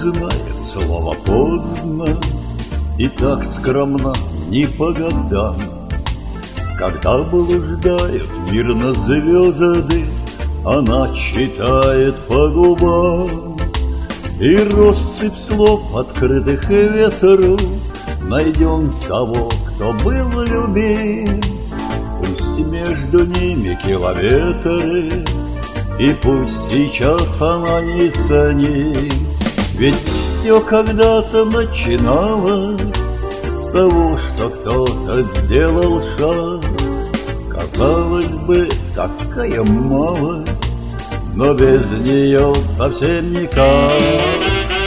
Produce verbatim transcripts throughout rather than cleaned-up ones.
знает слово поздно и так скромна не по годам. Когда блуждают мирно звезды, она читает по губам. И россыпь слов, открытых ветру, найдем того, кто был любим. Пусть между ними километры, и пусть сейчас она не с ним. Ведь все когда-то начиналось с того, что кто-то сделал шаг. Казалось бы, такая малость, но без нее совсем никак.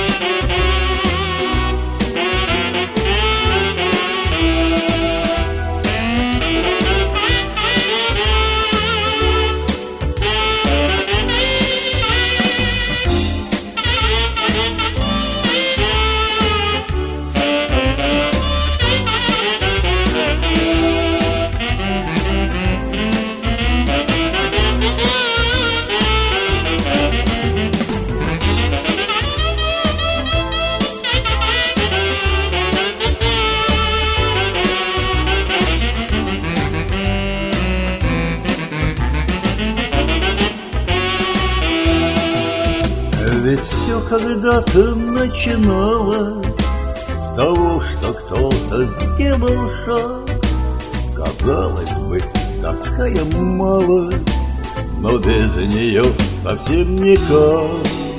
Ведь все когда-то начиналось с того, что кто-то сделал шаг. Казалось бы, такая малость, но без нее совсем никак.